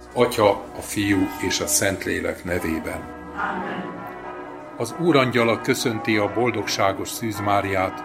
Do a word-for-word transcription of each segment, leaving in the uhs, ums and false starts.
Atya, a Fiú és a Szentlélek nevében. Amen. Az Úrangyala köszönti a boldogságos Szűz Máriát.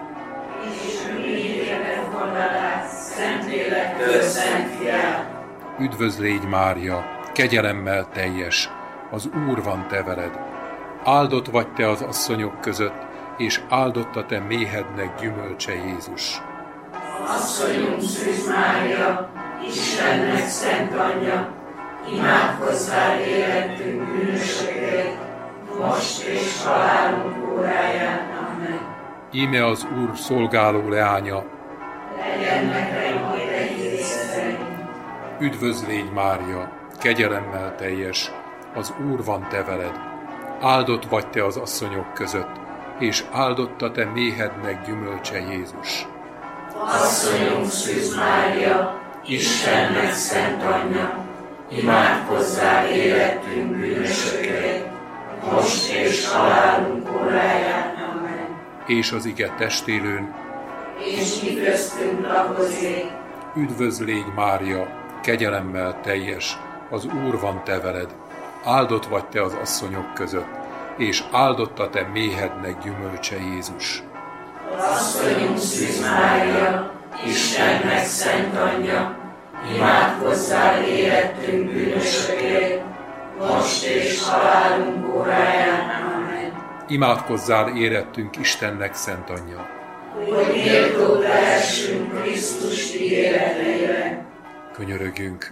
Szentlélek Szent Fiát. Üdvözl légy, Mária, kegyelemmel teljes, az Úr van te veled. Áldott vagy te az asszonyok között, és áldott a te méhednek gyümölcse Jézus. Asszonyunk Szűz Mária, Istennek szent anyja, imádkozzál életünk bűnösökért, most és halálunk óráján. Amen. Íme az Úr szolgáló leánya, legyen nekem a te ígéreteid. Üdvözl légy, Mária, kegyelemmel teljes, az Úr van te veled. Áldott vagy te az asszonyok között, és áldott a te méhednek gyümölcse Jézus. Asszonyunk Szűz Mária, Istennek szent anyja, imádkozzál életünk bűnösökért, most és halálunk óráján. Amen. És az ige testélőn, és mi köztünk lakozik. Üdvözl légy, Mária, kegyelemmel teljes, az Úr van te veled. Áldott vagy te az asszonyok között, és áldott a te méhednek gyümölcse Jézus. Asszonyunk Szűz Mária, Istennek szent anyja, imádkozzál életünk bűnösökért, most és halálunk óráján. Amen. Imádkozzál érettünk Istennek szent anyja, hogy méltó lehessünk Krisztus ígéreteire. Könyörögjünk.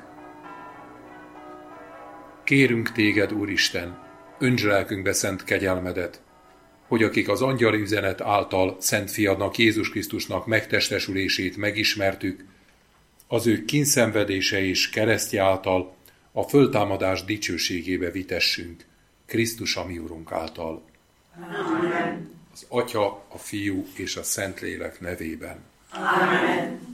Kérünk téged, Úristen, öntsd lelkünkbe szent kegyelmedet, hogy akik az angyali üzenet által Szent Fiadnak, Jézus Krisztusnak megtestesülését megismertük, az ő kínszenvedése és keresztje által a föltámadás dicsőségébe vitessünk, Krisztus a mi Urunk által. Amen. Az Atya, a Fiú és a Szentlélek nevében. Amen.